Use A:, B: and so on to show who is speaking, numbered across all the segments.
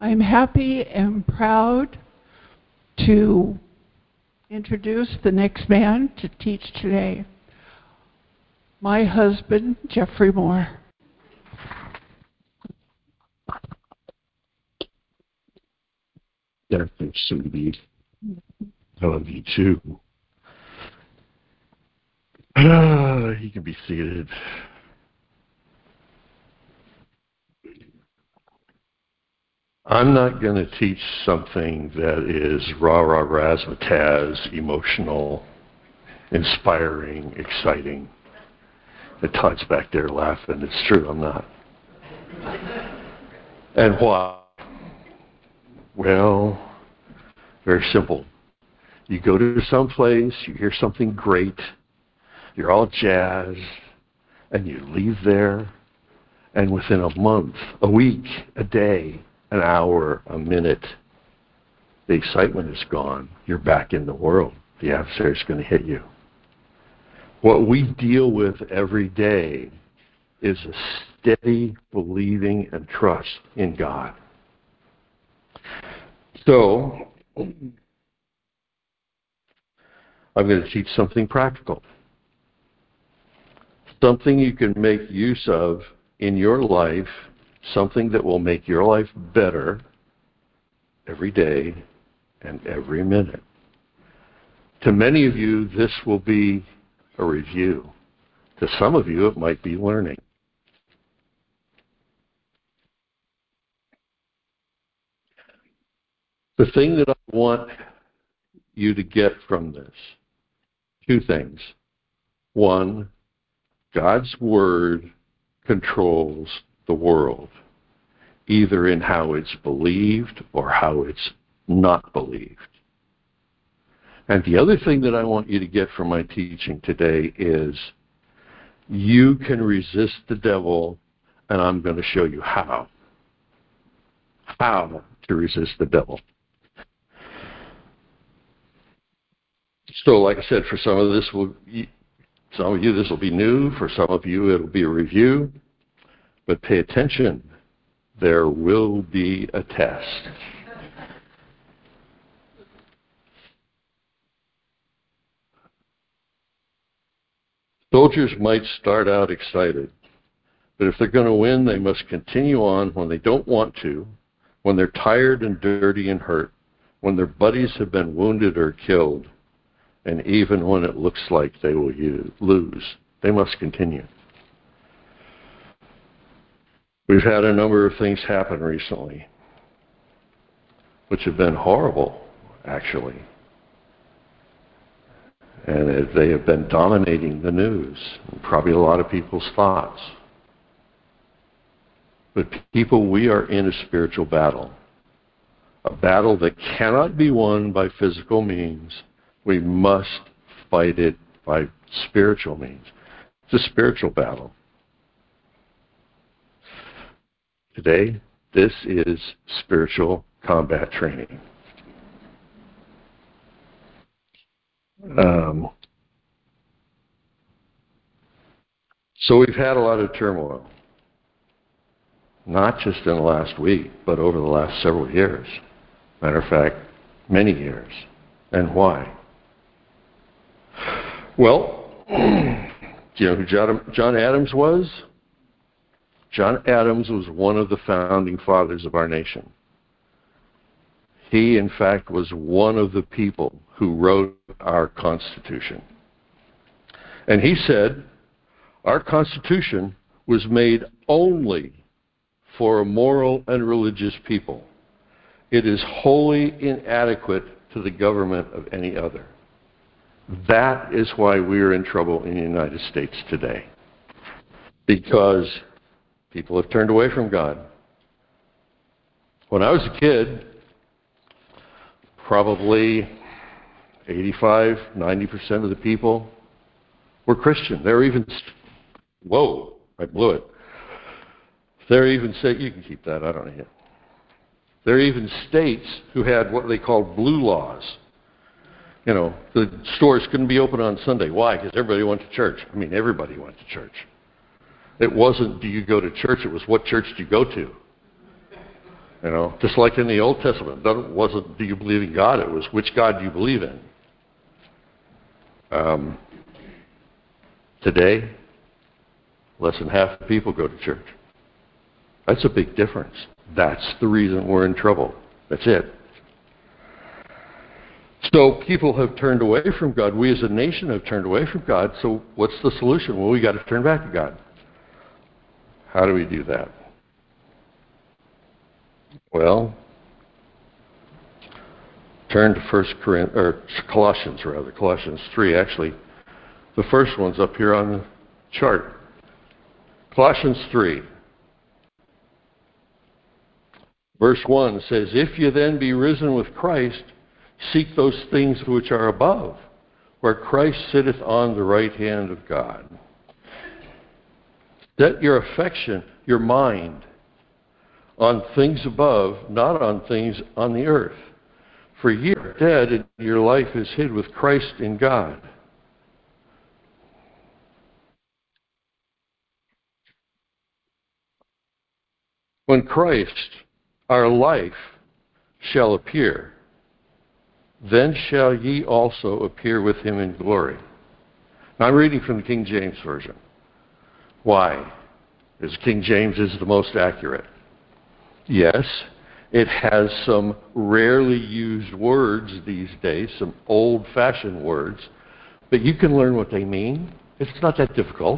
A: I'm happy and proud to introduce the next man to teach today, my husband, Jeffrey Moore.
B: Thank you, sweetie. I love you too. You can be seated. I'm not going to teach something that is rah-rah razzmatazz, emotional, inspiring, exciting. And Todd's back there laughing. It's true, I'm not. And why? Well, very simple. You go to some place, you hear something great, you're all jazzed, and you leave there, and within a month, a week, a day, an hour, a minute, the excitement is gone. You're back in the world. The adversary's going to hit you. What we deal with every day is a steady believing and trust in God. So, I'm going to teach something practical. Something you can make use of in your life, something that will make your life better every day and every minute. To many of you, this will be a review. To some of you, it might be learning. The thing that I want you to get from this, two things. One, God's Word controls the world, either in how it's believed or how it's not believed. And the other thing that I want you to get from my teaching today is you can resist the devil, and I'm going to show you how. How to resist the devil. So, like I said, for some of you this will be new. For some of you, it'll be a review. But pay attention. There will be a test. Soldiers might start out excited, but if they're going to win, they must continue on when they don't want to, when they're tired and dirty and hurt, when their buddies have been wounded or killed, and even when it looks like they will lose. They must continue. We've had a number of things happen recently, which have been horrible, actually. And they have been dominating the news, and probably a lot of people's thoughts. But people, we are in a spiritual battle. A battle that cannot be won by physical means. We must fight it by spiritual means. It's a spiritual battle. Today, this is spiritual combat training. So we've had a lot of turmoil, not just in the last week, but over the last several years. Matter of fact, many years. And why? Well, do you know who John Adams was? John Adams was one of the founding fathers of our nation. He, in fact, was one of the people who wrote our Constitution. And he said, our Constitution was made only for a moral and religious people. It is wholly inadequate to the government of any other. That is why we are in trouble in the United States today. Because people have turned away from God. When I was a kid, probably 85, 90% of the people were Christian. They were even, whoa, I blew it. There even say, you can keep that, I don't need it. There are even states who had what they called blue laws. You know, the stores couldn't be open on Sunday. Why? Because everybody went to church. I mean, everybody went to church. It wasn't, do you go to church? It was, what church do you go to? You know, just like in the Old Testament, that wasn't do you believe in God? It was which God do you believe in? Today, less than half the people go to church. That's a big difference. That's the reason we're in trouble. That's it. So people have turned away from God. We as a nation have turned away from God. So what's the solution? Well, we got to turn back to God. How do we do that? Well, turn to Colossians 3. Actually, the first one's up here on the chart. Colossians 3. Verse 1 says, "If you then be risen with Christ, seek those things which are above, where Christ sitteth on the right hand of God." Set your affection, your mind, on things above, not on things on the earth. For ye are dead, and your life is hid with Christ in God. When Christ, our life, shall appear, then shall ye also appear with him in glory. Now, I'm reading from the King James Version. Why? Because King James is the most accurate. Yes, it has some rarely used words these days, some old-fashioned words, but you can learn what they mean. It's not that difficult.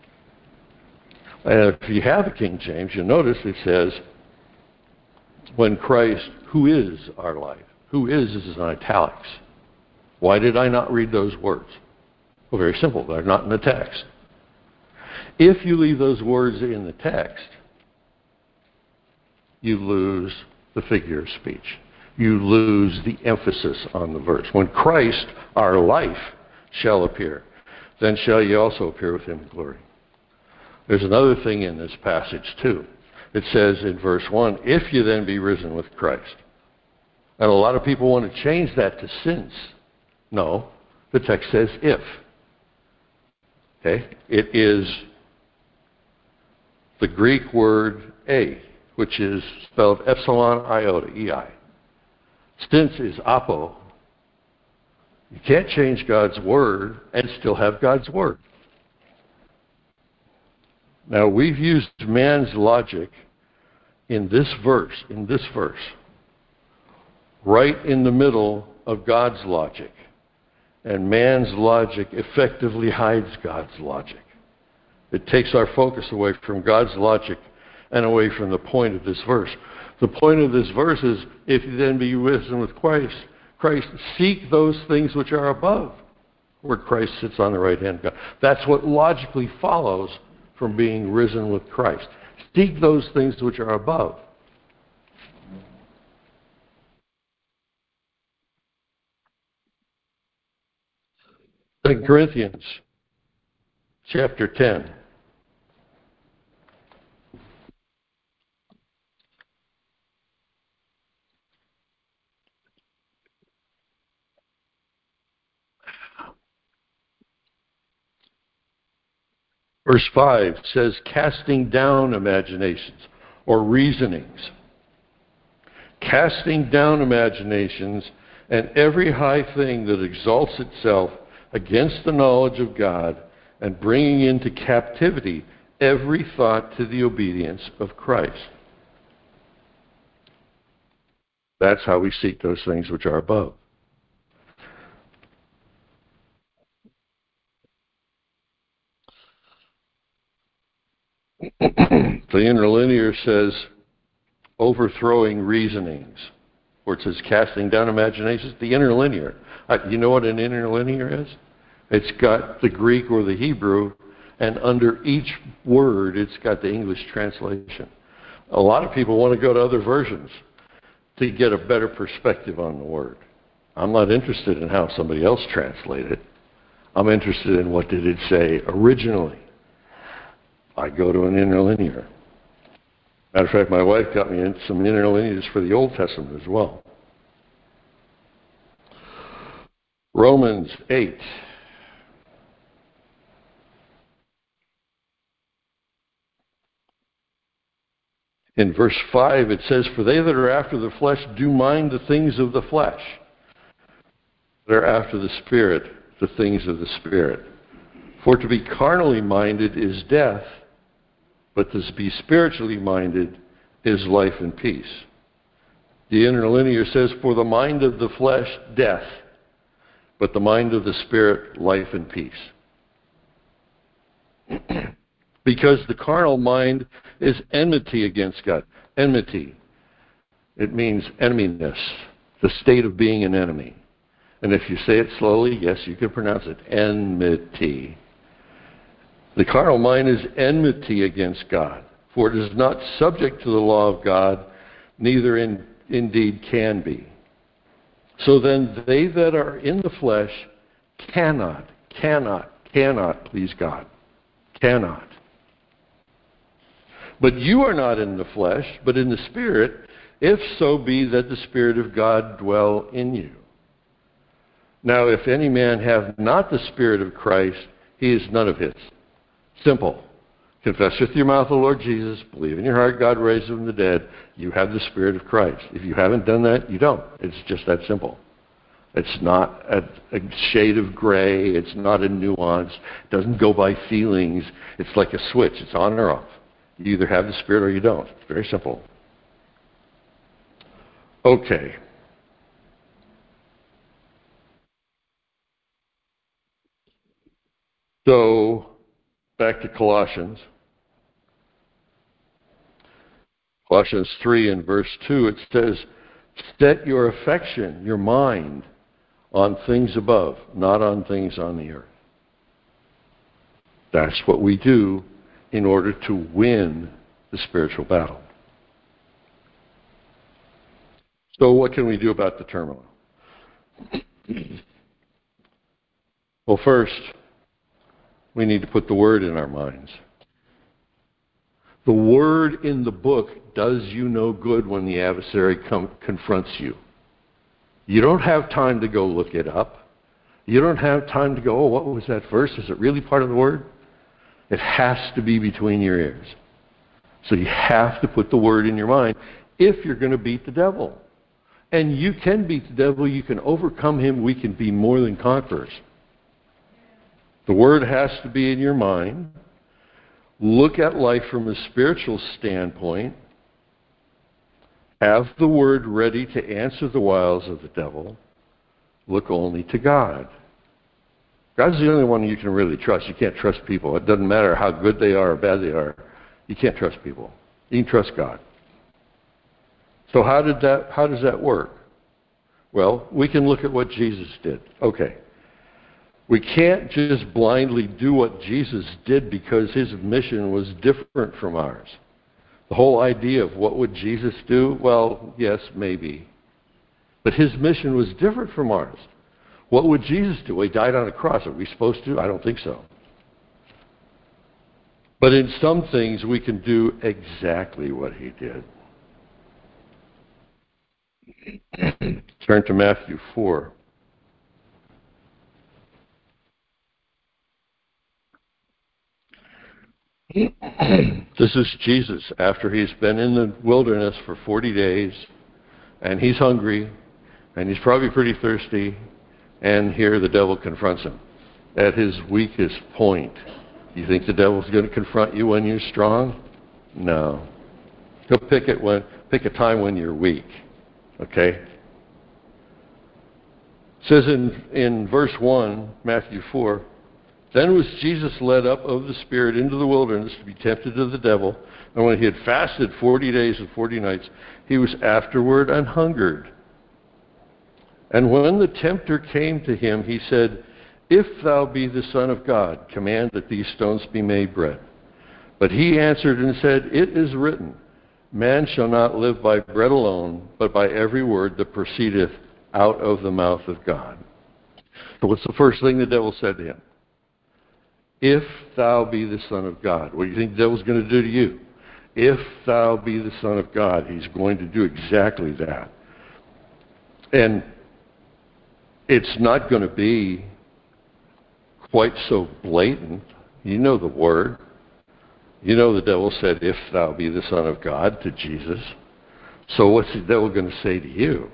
B: And if you have a King James, you'll notice it says, when Christ, who is our life, who is in italics. Why did I not read those words? Well, very simple. They're not in the text. If you leave those words in the text, you lose the figure of speech. You lose the emphasis on the verse. When Christ, our life, shall appear, then shall ye also appear with him in glory. There's another thing in this passage, too. It says in verse 1, if you then be risen with Christ. And a lot of people want to change that to since. No, the text says if. Okay? It is the Greek word a, which is spelled epsilon iota, ei. Since is apo. You can't change God's word and still have God's word. Now, we've used man's logic in this verse, right in the middle of God's logic. And man's logic effectively hides God's logic. It takes our focus away from God's logic and away from the point of this verse. The point of this verse is, if you then be risen with Christ, seek those things which are above, where Christ sits on the right hand of God. That's what logically follows from being risen with Christ. Seek those things which are above. Second Corinthians chapter 10. Verse 5 says, casting down imaginations or reasonings. Casting down imaginations and every high thing that exalts itself against the knowledge of God, and bringing into captivity every thought to the obedience of Christ. That's how we seek those things which are above. The interlinear says, overthrowing reasonings, where it says casting down imaginations. The interlinear, you know what an interlinear is? It's got the Greek or the Hebrew, and under each word, it's got the English translation. A lot of people want to go to other versions to get a better perspective on the word. I'm not interested in how somebody else translated it. I'm interested in what did it say originally. I go to an interlinear. Matter of fact, my wife got me in some interlinears for the Old Testament as well. Romans 8. In verse 5, it says, "For they that are after the flesh do mind the things of the flesh. That are after the Spirit, the things of the Spirit. For to be carnally minded is death, but to be spiritually minded is life and peace." The interlinear says, "For the mind of the flesh, death, but the mind of the Spirit, life and peace." Because the carnal mind is enmity against God. Enmity. It means eneminess, the state of being an enemy. And if you say it slowly, yes, you can pronounce it, enmity. The carnal mind is enmity against God, for it is not subject to the law of God, neither indeed can be. So then they that are in the flesh cannot please God. Cannot. But you are not in the flesh, but in the Spirit, if so be that the Spirit of God dwell in you. Now, if any man have not the Spirit of Christ, he is none of his. Simple. Confess with your mouth the Lord Jesus, believe in your heart God raised him from the dead, you have the Spirit of Christ. If you haven't done that, you don't. It's just that simple. It's not a shade of gray. It's not a nuance. It doesn't go by feelings. It's like a switch. It's on or off. You either have the Spirit or you don't. It's very simple. Okay. So, back to Colossians. Colossians 3 and verse 2, it says, "Set your affection, your mind, on things above, not on things on the earth." That's what we do in order to win the spiritual battle. So what can we do about the turmoil? Well, first, we need to put the Word in our minds. The Word in the book does you no good when the adversary confronts you. You don't have time to go look it up. You don't have time to go, oh, what was that verse? Is it really part of the Word? It has to be between your ears. So you have to put the Word in your mind if you're going to beat the devil. And you can beat the devil. You can overcome him. We can be more than conquerors. The Word has to be in your mind. Look at life from a spiritual standpoint. Have the Word ready to answer the wiles of the devil. Look only to God. God's the only one you can really trust. You can't trust people. It doesn't matter how good they are or bad they are. You can't trust people. You can trust God. So how does that work? Well, we can look at what Jesus did. Okay. We can't just blindly do what Jesus did because his mission was different from ours. The whole idea of what would Jesus do? Well, yes, maybe. But his mission was different from ours. What would Jesus do? He died on a cross. Are we supposed to? I don't think so. But in some things, we can do exactly what he did. Turn to Matthew 4. This is Jesus after he's been in the wilderness for 40 days, and he's hungry, and he's probably pretty thirsty, and here the devil confronts him at his weakest point. You think the devil's going to confront you when you're strong? No. He'll pick a time when you're weak. Okay? It says in verse 1, Matthew 4, "Then was Jesus led up of the Spirit into the wilderness to be tempted of the devil. And when he had fasted 40 days and 40 nights, he was afterward an hungered. And when the tempter came to him, he said, 'If thou be the Son of God, command that these stones be made bread.' But he answered and said, 'It is written, man shall not live by bread alone, but by every word that proceedeth out of the mouth of God.'" So what's the first thing the devil said to him? If thou be the Son of God. What do you think the devil's going to do to you? If thou be the Son of God, he's going to do exactly that. And it's not going to be quite so blatant. You know the Word. You know the devil said, "If thou be the Son of God," to Jesus. So what's the devil going to say to you?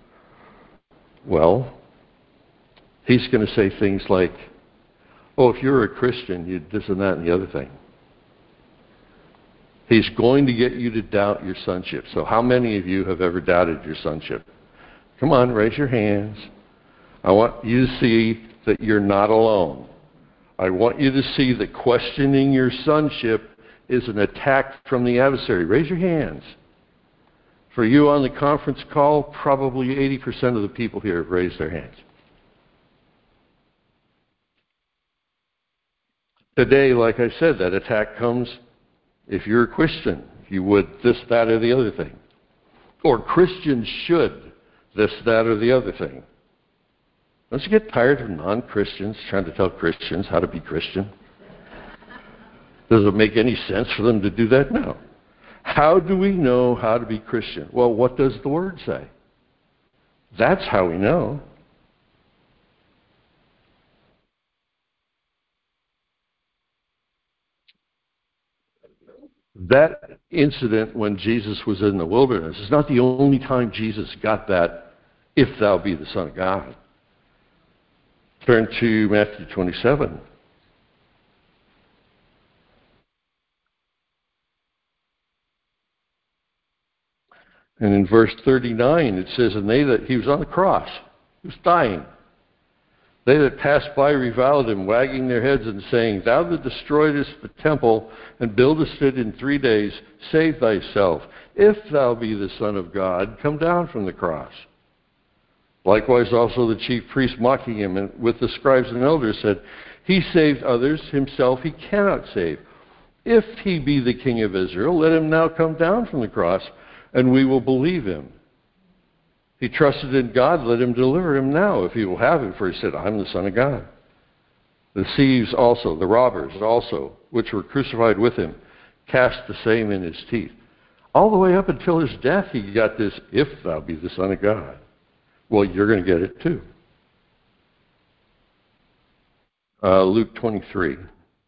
B: Well, he's going to say things like, "Oh, if you're a Christian, you this and that and the other thing." He's going to get you to doubt your sonship. So how many of you have ever doubted your sonship? Come on, raise your hands. I want you to see that you're not alone. I want you to see that questioning your sonship is an attack from the adversary. Raise your hands. For you on the conference call, probably 80% of the people here have raised their hands. Today, like I said, that attack comes if you're a Christian. You would this, that, or the other thing. Or Christians should this, that, or the other thing. Don't you get tired of non-Christians trying to tell Christians how to be Christian? Does it make any sense for them to do that? No. How do we know how to be Christian? Well, what does the Word say? That's how we know. That incident when Jesus was in the wilderness is not the only time Jesus got that, "If thou be the Son of God." Turn to Matthew 27. And in verse 39 it says, "And they that," he was on the cross, he was dying. "They that passed by reviled him, wagging their heads and saying, Thou that destroyedest the temple and buildest it in 3 days, save thyself. If thou be the Son of God, come down from the cross." Likewise also the chief priests mocking him, and with the scribes and elders said, "He saved others, himself he cannot save. If he be the King of Israel, let him now come down from the cross, and we will believe him. He trusted in God, let him deliver him now, if he will have him, for he said, I'm the Son of God." The thieves also, the robbers also, which were crucified with him, cast the same in his teeth. All the way up until his death, he got this, "If thou be the Son of God." Well, you're going to get it too. Luke 23.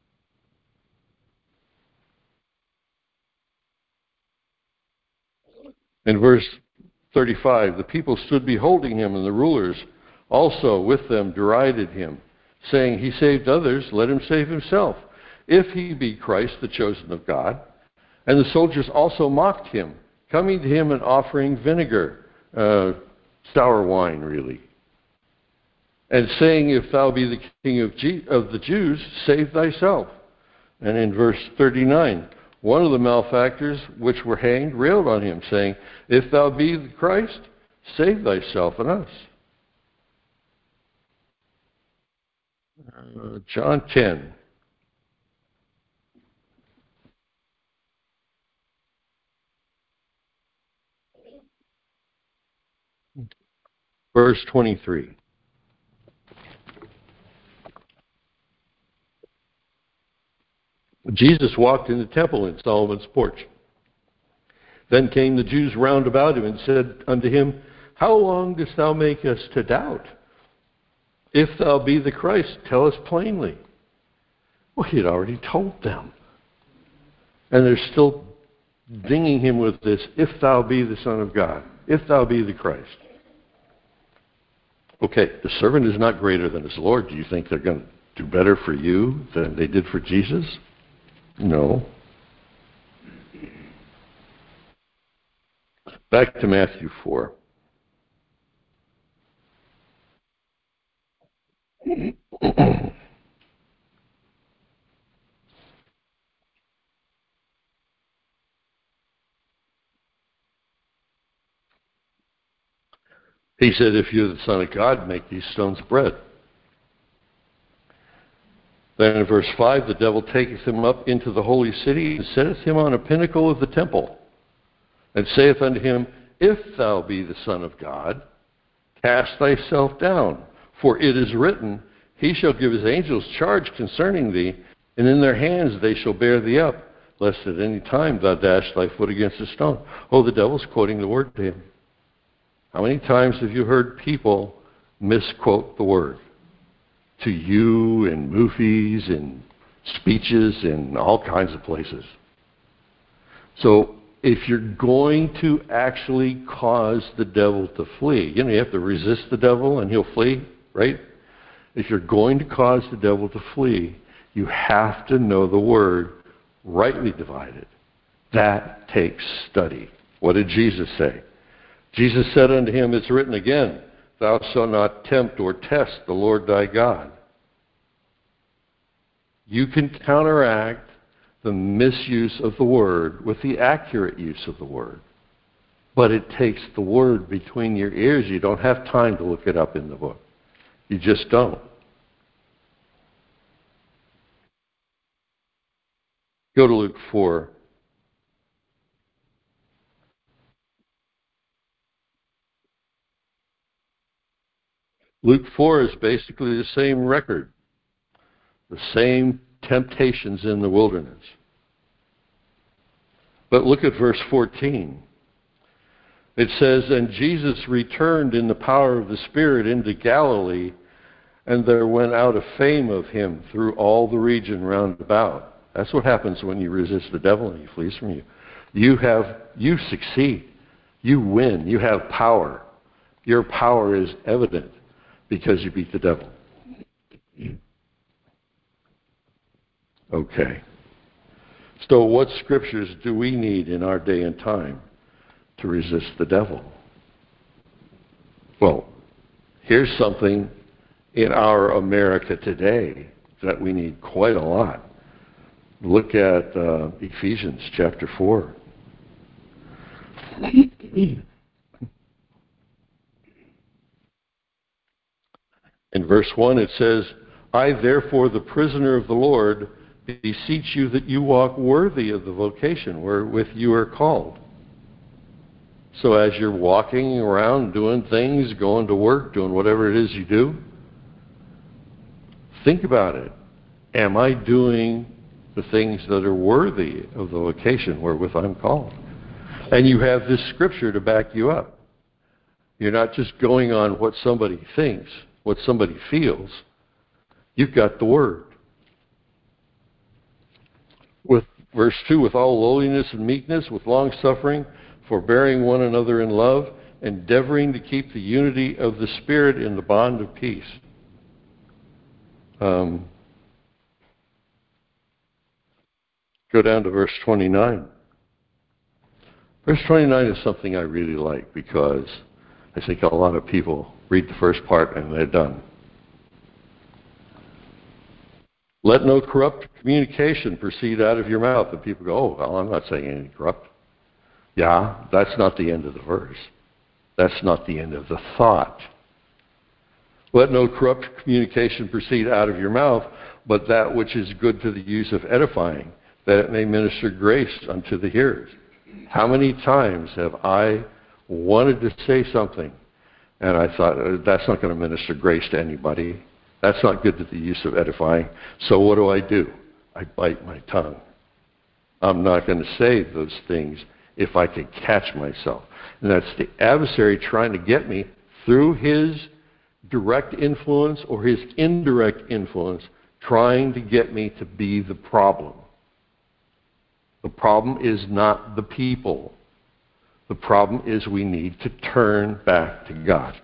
B: In verse 35, "The people stood beholding him, and the rulers also with them derided him, saying, He saved others, let him save himself, if he be Christ, the chosen of God. And the soldiers also mocked him, coming to him and offering vinegar, sour wine really, and saying, If thou be the King of the Jews, save thyself." And in verse 39, one of the malefactors which were hanged railed on him, saying, "If thou be the Christ, save thyself and us." John 10. Verse 23. Jesus walked in the temple in Solomon's porch. Then came the Jews round about him and said unto him, "How long dost thou make us to doubt? If thou be the Christ, tell us plainly." Well, he had already told them. And they're still dinging him with this, "If thou be the Son of God, if thou be the Christ." Okay, the servant is not greater than his Lord. Do you think they're going to do better for you than they did for Jesus? No. Back to Matthew 4. He said, "If you're the Son of God, make these stones bread." Then in verse 5, "The devil taketh him up into the holy city, and setteth him on a pinnacle of the temple, and saith unto him, If thou be the Son of God, cast thyself down. For it is written, He shall give his angels charge concerning thee, and in their hands they shall bear thee up, lest at any time thou dash thy foot against a stone." Oh, the devil's quoting the word to him. How many times have you heard people misquote the word? To you in movies, in speeches, in all kinds of places. So if you're going to actually cause the devil to flee, you have to resist the devil and he'll flee, right? If you're going to cause the devil to flee, you have to know the word, rightly divided. That takes study. What did Jesus say? Jesus said unto him, it's written again, thou shalt not tempt or test the Lord thy God. You can counteract the misuse of the word with the accurate use of the word. But it takes the word between your ears. You don't have time to look it up in the book. You just don't. Go to Luke 4. Luke 4 is basically the same record, the same temptations in the wilderness. But look at verse 14. It says, and Jesus returned in the power of the Spirit into Galilee, and there went out a fame of him through all the region round about. That's what happens when you resist the devil and he flees from you. You succeed. You win. You have power. Your power is evident because you beat the devil. Okay. So what scriptures do we need in our day and time to resist the devil? Well, here's something in our America today that we need quite a lot. Look at Ephesians chapter 4. In verse 1 it says, I therefore, the prisoner of the Lord, beseech you that you walk worthy of the vocation wherewith you are called. So as you're walking around doing things, going to work, doing whatever it is you do, think about it. Am I doing the things that are worthy of the vocation wherewith I'm called? And you have this scripture to back you up. You're not just going on what somebody thinks, what somebody feels. You've got the word. With verse 2, with all lowliness and meekness, with long suffering, forbearing one another in love, endeavoring to keep the unity of the Spirit in the bond of peace. Go down to verse 29. Verse 29 is something I really like because I think a lot of people read the first part and they're done. Let no corrupt communication proceed out of your mouth. And people go, oh, well, I'm not saying anything corrupt. Yeah, that's not the end of the verse. That's not the end of the thought. Let no corrupt communication proceed out of your mouth, but that which is good to the use of edifying, that it may minister grace unto the hearers. How many times have I wanted to say something, and I thought, that's not going to minister grace to anybody. That's not good to the use of edifying. So what do? I bite my tongue. I'm not going to say those things if I can catch myself. And that's the adversary trying to get me through his direct influence or his indirect influence, trying to get me to be the problem. The problem is not the people. The problem is we need to turn back to God.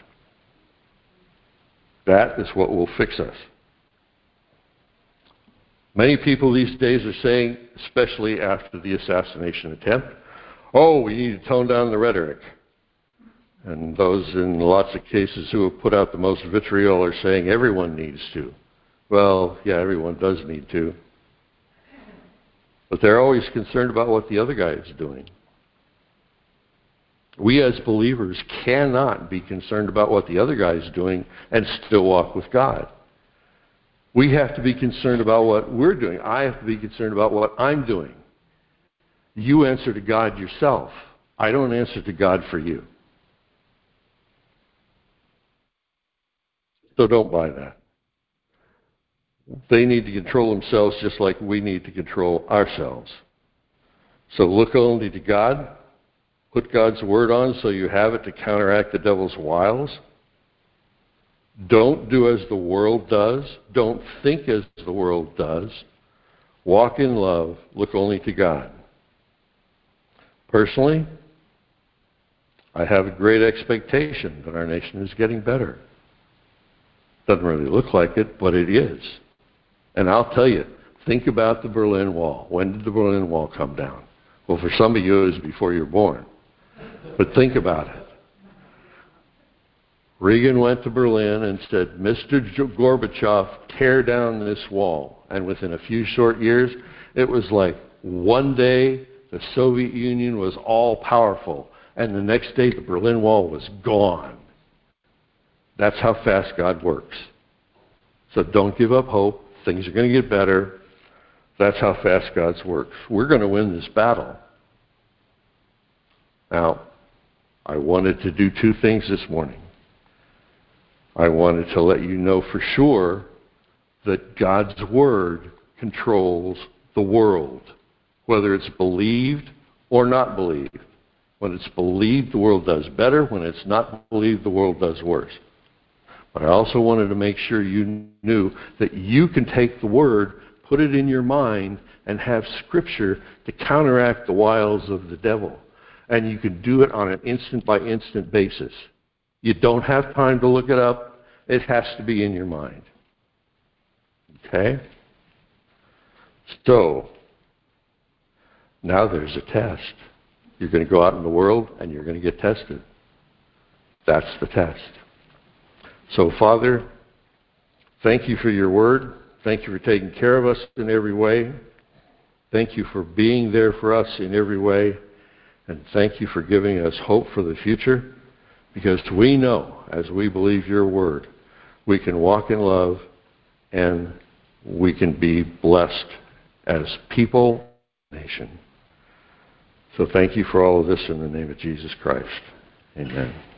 B: That is what will fix us. Many people these days are saying, especially after the assassination attempt, oh, we need to tone down the rhetoric. And those in lots of cases who have put out the most vitriol are saying everyone needs to. Well, yeah, everyone does need to. But they're always concerned about what the other guy is doing. We as believers cannot be concerned about what the other guy is doing and still walk with God. We have to be concerned about what we're doing. I have to be concerned about what I'm doing. You answer to God yourself. I don't answer to God for you. So don't buy that. They need to control themselves just like we need to control ourselves. So look only to God. Put God's word on so you have it to counteract the devil's wiles. Don't do as the world does. Don't think as the world does. Walk in love. Look only to God. Personally, I have a great expectation that our nation is getting better. Doesn't really look like it, but it is. And I'll tell you, think about the Berlin Wall. When did the Berlin Wall come down? Well, for some of you, it was before you were born. But think about it. Reagan went to Berlin and said, Mr. Gorbachev, tear down this wall. And within a few short years, it was like one day the Soviet Union was all powerful, and the next day the Berlin Wall was gone. That's how fast God works. So don't give up hope. Things are going to get better. That's how fast God works. We're going to win this battle. Now, I wanted to do two things this morning. I wanted to let you know for sure that God's Word controls the world, whether it's believed or not believed. When it's believed, the world does better. When it's not believed, the world does worse. But I also wanted to make sure you knew that you can take the Word, put it in your mind, and have Scripture to counteract the wiles of the devil. And you can do it on an instant-by-instant basis. You don't have time to look it up. It has to be in your mind. Okay? So, now there's a test. You're going to go out in the world and you're going to get tested. That's the test. So, Father, thank you for your word. Thank you for taking care of us in every way. Thank you for being there for us in every way. And thank you for giving us hope for the future, because we know, as we believe your word, we can walk in love and we can be blessed as people, nation. So thank you for all of this in the name of Jesus Christ. Amen.